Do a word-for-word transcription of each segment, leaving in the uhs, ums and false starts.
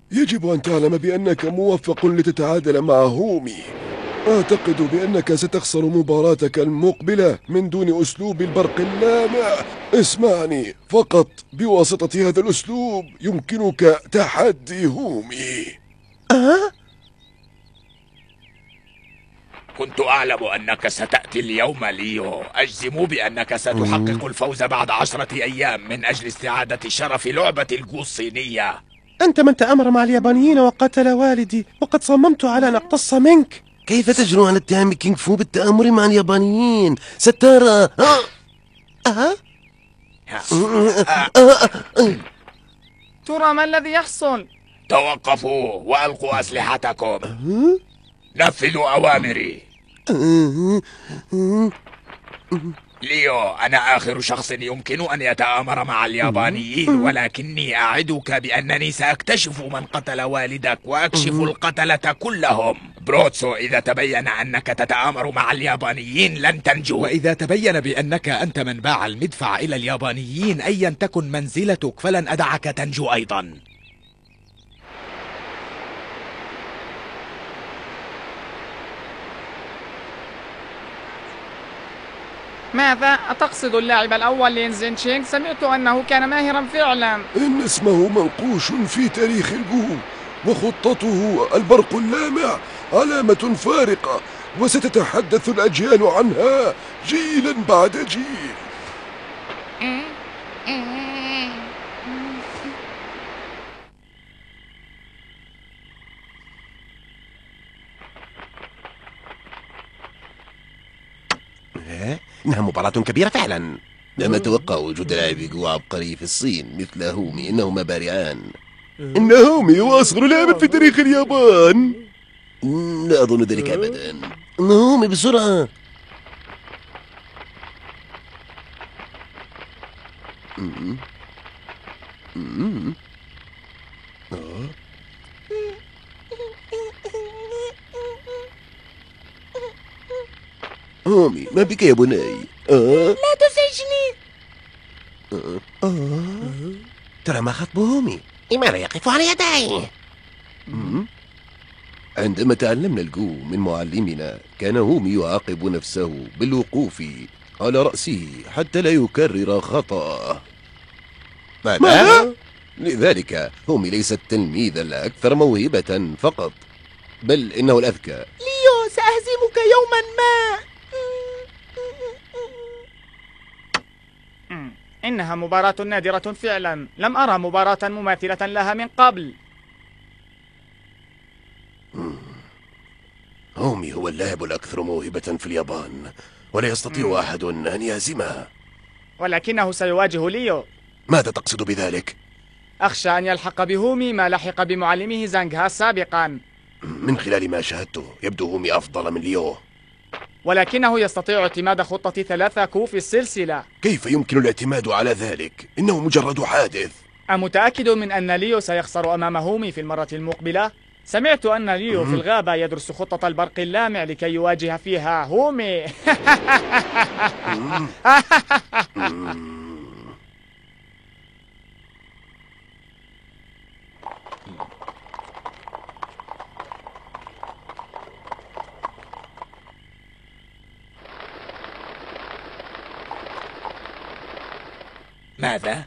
يجب أن تعلم بأنك موفق لتتعادل مع هومي. أعتقد بأنك ستخسر مباراتك المقبلة من دون أسلوب البرق اللامع. اسمعني، فقط بواسطة هذا الأسلوب يمكنك تحدي هومي. أه؟ كنت أعلم أنك ستأتي اليوم ليو. أجزم بأنك ستحقق الفوز بعد عشرة أيام من أجل استعادة شرف لعبة الجو الصينية. أنت من تآمر مع اليابانيين وقتل والدي، وقد صممت على أن أقتص منك. كيف تجرؤ على اتهام كينغ فو بالتآمر مع اليابانيين؟ سترى. أه؟ أه؟ ترى ما الذي يحصل؟ توقفوا وألقوا أسلحتكم. نفذوا أوامري. ليو، أنا آخر شخص يمكن أن يتآمر مع اليابانيين، ولكني أعدك بأنني سأكتشف من قتل والدك وأكشف القتلة كلهم. بروتسو، إذا تبين أنك تتآمر مع اليابانيين لن تنجو. وإذا تبين بأنك أنت من باع المدفع إلى اليابانيين أيا تكن منزلتك فلن أدعك تنجو أيضا. ماذا؟ أتقصد اللاعب الأول لين زينشينغ؟ سمعت أنه كان ماهرا فعلا. إن اسمه منقوش في تاريخ الجو، وخطته البرق اللامع علامة فارقة، وستتحدث الأجيال عنها جيلا بعد جيل. إنها مباراة كبيرة فعلا. لم أتوقع وجود لاعب جو عبقري في الصين مثل هومي. إنهما بارعان. إن هومي هو أصغر لاعب في تاريخ اليابان. لا أظن ذلك أبدا. هومي بسرعة. أمم. أمم. أه. هومي، ما بك يا بني؟ أه؟ لا تزعجني. أه؟ أه؟ ترى ما خطب هومي؟ لماذا يقف على يديه؟ عندما تعلمنا الجو من معلمنا كان هومي يعاقب نفسه بالوقوف على رأسه حتى لا يكرر خطأه. ماذا؟ لذلك هومي ليس التلميذ الأكثر موهبة فقط، بل إنه الأذكى. ليو، سأهزمك يوما ما. إنها مباراة نادرة فعلا. لم أرى مباراة مماثلة لها من قبل. هومي هو اللاعب الأكثر موهبة في اليابان، ولا يستطيع أحد أن يهزمه. ولكنه سيواجه ليو. ماذا تقصد بذلك؟ أخشى أن يلحق بهومي ما لحق بمعلمه زانغها سابقا. من خلال ما شاهدته يبدو هومي أفضل من ليو، ولكنه يستطيع اعتماد خطة ثلاثة كو في السلسلة. كيف يمكن الاعتماد على ذلك؟ إنه مجرد حادث. أمتأكد من أن ليو سيخسر أمام هومي في المرة المقبلة؟ سمعت أن ليو في الغابة يدرس خطة البرق اللامع لكي يواجه فيها هومي. ماذا؟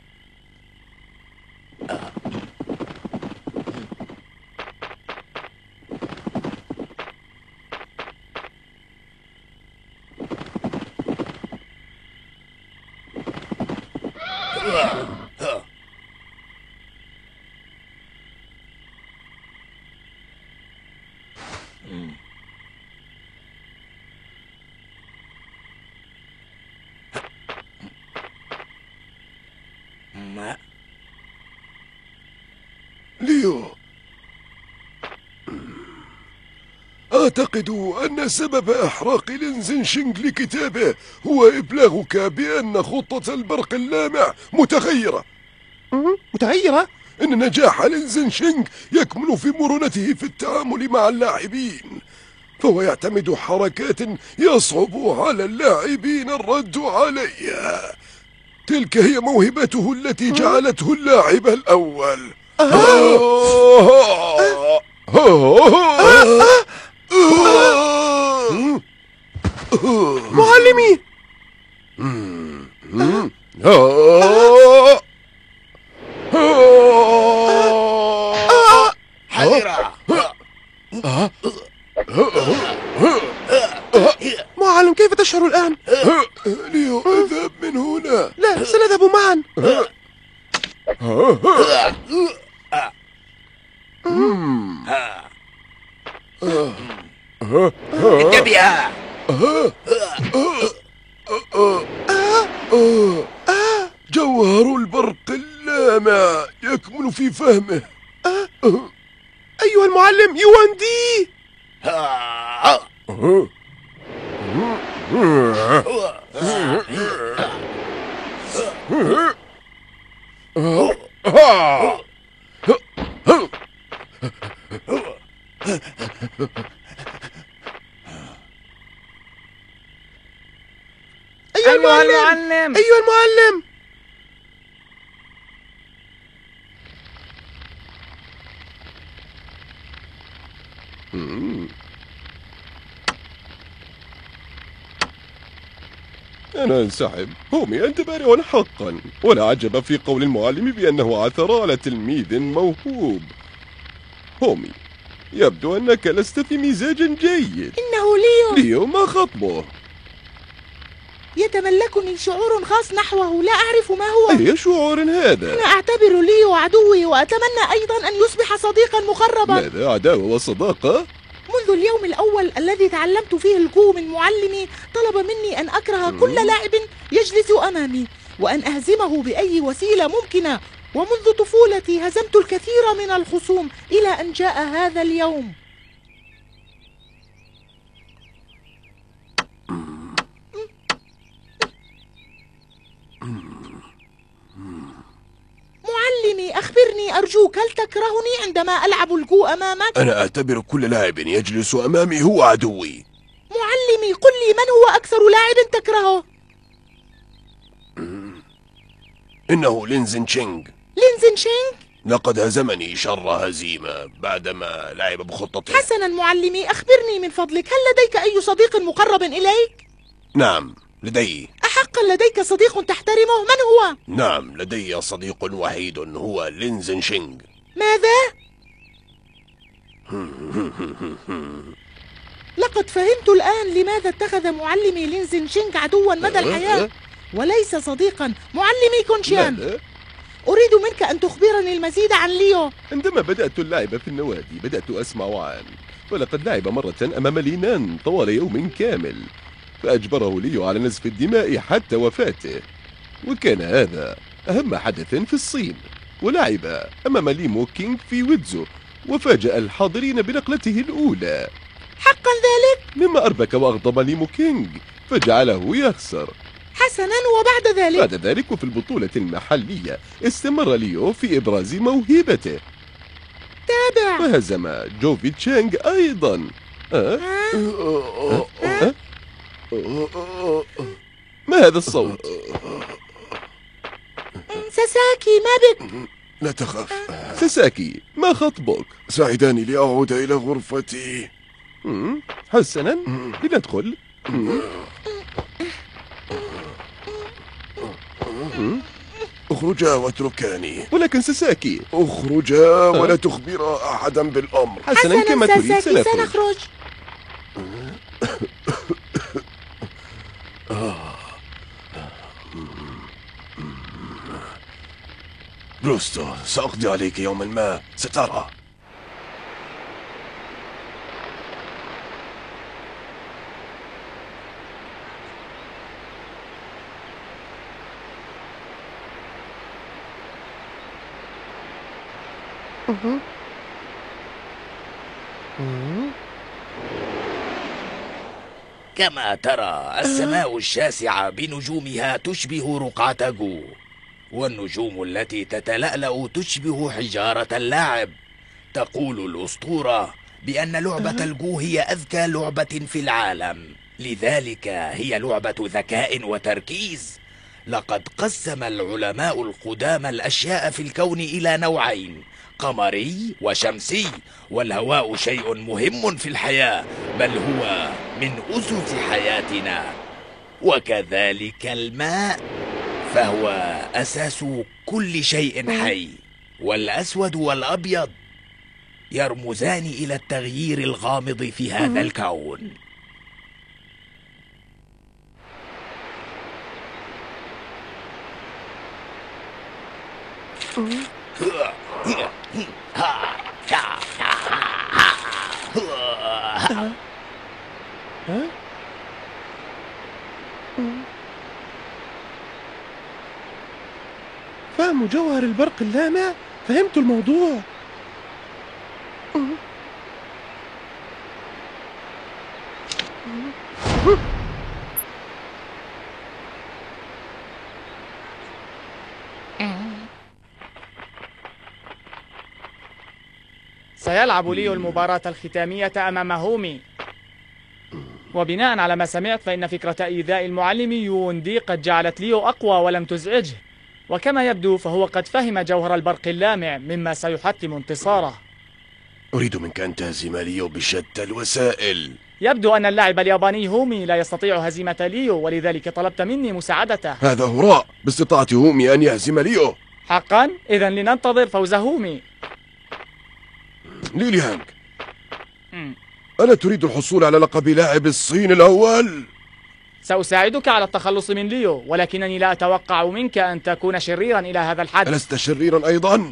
ما ليو، أعتقد أن سبب إحراق لين زينشينغ لكتابه هو إبلاغك بأن خطة البرق اللامع متغيرة. متغيرة؟ إن نجاح لين زينشينغ يكمن في مرونته في التعامل مع اللاعبين، فهو يعتمد حركات يصعب على اللاعبين الرد عليها. تلك هي موهبته التي جعلته اللاعب الأول. معلمي. حذرة. معلم، كيف تشعر الآن؟ ليو، اذهب من هنا. لا، سنذهب معا. انتبه. جوهر البرق اللامع يكمن في فهمه. أيها المعلم، يواندي. أيها المعلم، أيها المعلم. أنا أنسحب. هومي، أنت بارع حقا، ولا عجب في قول المعلم بأنه عثر على تلميذ موهوب. هومي، يبدو أنك لست في مزاج جيد. إنه ليو. ليو، ما خطبه؟ يتملكني شعور خاص نحوه، لا أعرف ما هو. أي شعور هذا؟ أنا أعتبر ليو عدوي، وأتمنى أيضا أن يصبح صديقا مقربا. ماذا، عداوة وصداقة؟ منذ اليوم الأول الذي تعلمت فيه الجو من معلمي، طلب مني أن أكره كل لاعب يجلس أمامي، وأن أهزمه بأي وسيلة ممكنة. ومنذ طفولتي هزمت الكثير من الخصوم إلى أن جاء هذا اليوم. معلمي، أخبرني أرجوك، هل تكرهني عندما ألعب الجو أمامك؟ أنا أعتبر كل لاعب يجلس أمامي هو عدوي. معلمي، قل لي، من هو أكثر لاعب تكرهه؟ إنه لينزن تشينغ. لينزن شينغ؟ لقد هزمني شر هزيمة بعدما لعب بخطته. حسنا معلمي، أخبرني من فضلك، هل لديك أي صديق مقرب إليك؟ نعم، لدي. أحقا لديك صديق تحترمه؟ من هو؟ نعم، لدي صديق وحيد، هو لينزن شينغ. ماذا؟ لقد فهمت الآن لماذا اتخذ معلمي لينزن شينغ عدوا مدى الحياة وليس صديقا. معلمي كونشيان، لا. أريد منك أن تخبرني المزيد عن ليو. عندما بدأت اللعب في النوادي بدأت أسمع عنه، ولقد لعب مرة أمام لينان طوال يوم كامل، فأجبره ليو على نزف الدماء حتى وفاته، وكان هذا أهم حدث في الصين. ولعب أمام ليمو كينغ في ويدزو، وفاجأ الحاضرين بنقلته الأولى. حقا ذلك؟ مما أربك وأغضب ليمو كينغ فجعله يخسر. حسنا، وبعد ذلك؟ بعد ذلك وفي البطولة المحلية استمر ليو في إبراز موهبته، تابع. وهزم جوفي تشانغ أيضا. أه؟ أه؟ أه؟ ما هذا الصوت؟ ساساكي، ما بك؟ لا تخف. ساساكي، ما خطبك؟ ساعداني لأعود إلى غرفتي. حسنا، لندخل. اخرجا واتركاني. ولكن ساساكي، اخرجا ولا تخبرا أحدا بالأمر. حسنا، كما تريد سنخرج. سنخرج. بروستو، سأقضي عليك يوما ما، سترى. كما ترى السماء الشاسعة بنجومها تشبه رقعة جو، والنجوم التي تتلألأ تشبه حجارة اللاعب. تقول الأسطورة بأن لعبة الجو هي أذكى لعبة في العالم، لذلك هي لعبة ذكاء وتركيز. لقد قسم العلماء القدامى الأشياء في الكون إلى نوعين: قمري وشمسي. والهواء شيء مهم في الحياة، بل هو من أسس حياتنا، وكذلك الماء فهو أساس كل شيء حي. والأسود والأبيض يرمزان إلى التغيير الغامض في هذا الكون. فهم جوهر البرق اللامع. فهمت الموضوع. سيلعب ليو المباراة الختامية أمام هومي. وبناء على ما سمعت فإن فكرة إيذاء المعلم يون دي قد جعلت ليو أقوى ولم تزعجه، وكما يبدو فهو قد فهم جوهر البرق اللامع مما سيحتم انتصاره. أريد منك أن تهزم ليو بشتى الوسائل. يبدو أن اللاعب الياباني هومي لا يستطيع هزيمة ليو، ولذلك طلبت مني مساعدته. هذا هراء باستطاعة هومي أن يهزم ليو. حقا؟ إذن لننتظر فوز هومي. لي لي هانك، ألا تريد الحصول على لقب لاعب الصين الأول؟ سأساعدك على التخلص من ليو، ولكنني لا أتوقع منك أن تكون شريرا إلى هذا الحد. ألست شريرا أيضا؟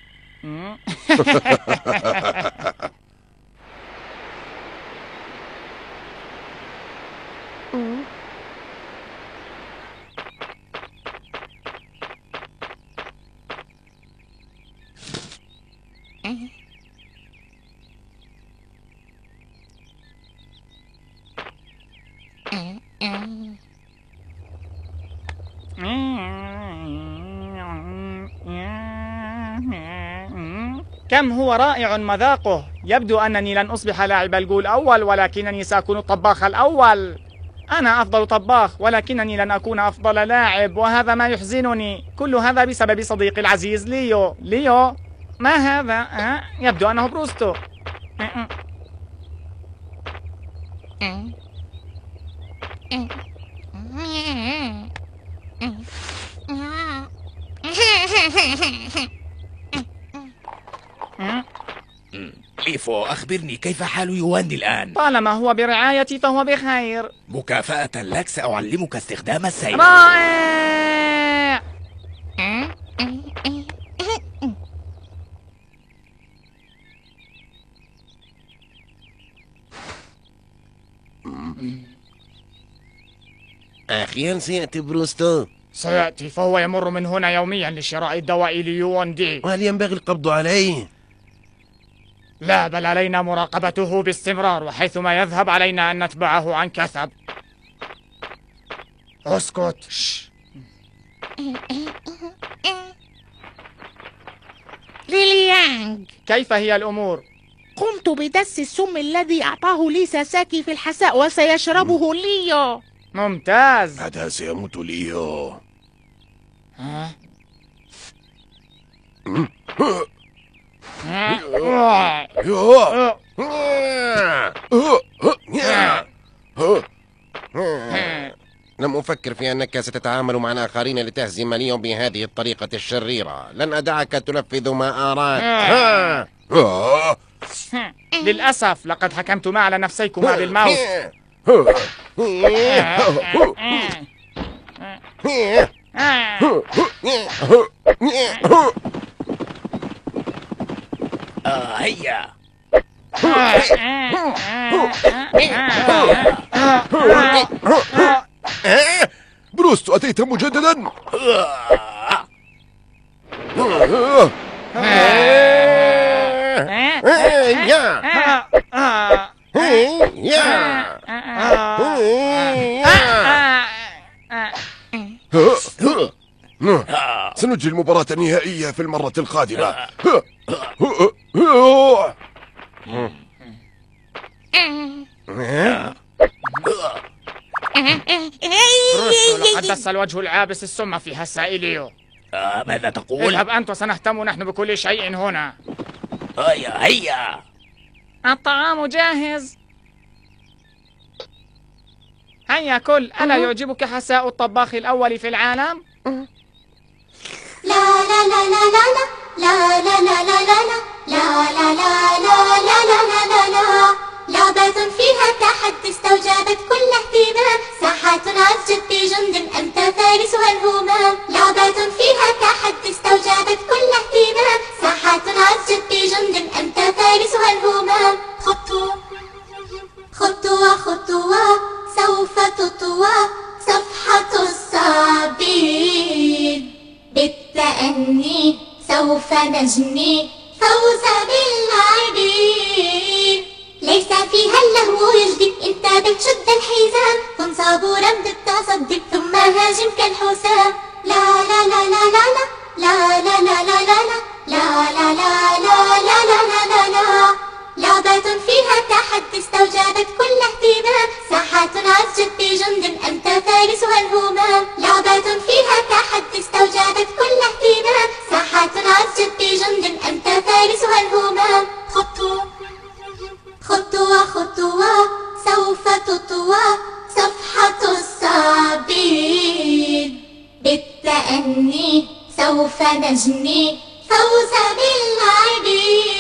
كم هو رائع مذاقه. يبدو أنني لن أصبح لاعب الجول الأول، ولكنني سأكون الطباخ الأول. أنا أفضل طباخ، ولكنني لن أكون أفضل لاعب، وهذا ما يحزنني. كل هذا بسبب صديقي العزيز ليو. ليو؟ ما هذا؟ أه؟ يبدو أنه بروستو. ليفو، أخبرني كيف حال يوان الآن؟ طالما هو برعايتي فهو بخير. مكافأة لك سأعلمك استخدام السيف. رائع. أخيرا سيأتي بروستو. سيأتي، فهو يمر من هنا يوميا لشراء الدواء ليوان دي. وهل ينبغي القبض عليه؟ لا، بل علينا مراقبته باستمرار، وحيثما يذهب علينا أن نتبعه عن كثب. اسكت. لي يانغ، كيف هي الأمور؟ قمت بدس السم الذي أعطاه لي ساساكي في الحساء وسيشربه ليو. ممتاز. بعدها سيموت ليو. ها؟ لم أفكر في أنك ستتعامل مع الآخرين لتهزم ليو بهذه الطريقة الشريرة. لن أدعك تنفذ ما أراد. للأسف لقد حكمتما على نفسيكما بالموت. آه هيا. بروستو، أتيت مجددا. سنجري المباراة النهائية في المرة القادمة. رشدوا، لقد دس الوجه العابس السم في هسائليو. آه ماذا تقول؟ اذهب أنت وسنهتم نحن بكل شيء هنا. هيا هيا. الطعام جاهز. هيا كل. ألا يعجبك حساء الطباخ الأول في العالم؟ لا لا لا لا لا لا لا لا لا لا لا لا لا لا لا لا لا لا لعبة فيها تحدي استوجبت كل اهتمام، ساحات عزت بجند أنت فارسها الهمام. لعبة فيها تحدي استوجبت كل اهتمام، ساحات عزت بجند أنت فارسها الهمام. خطوة خطوة خطوة سوف تطوى صفحة الصابين، بالتأني سوف نجني فوز باللاعبين. ليس فيها اللهو يجدي، انتبه شد الحزام، كن صبورا بالتصدي ثم هاجم كالحسام. لا لا لا لا لا لا لا لا لا لا لا لا لا لا لا لا لا لا. لعبة فيها تحدي استوجبت كل اهتمام، ساحات عزت بجند أنت فارسها الهمام. لعبة فيها تحدي استوجبت كل اهتمام، ساحات عزت بجند أنت فارسها الهمام. خطوة خطوة خطوة سوف تطوى صفحة الصابين، بالتأني سوف نجني فوز باللاعبين.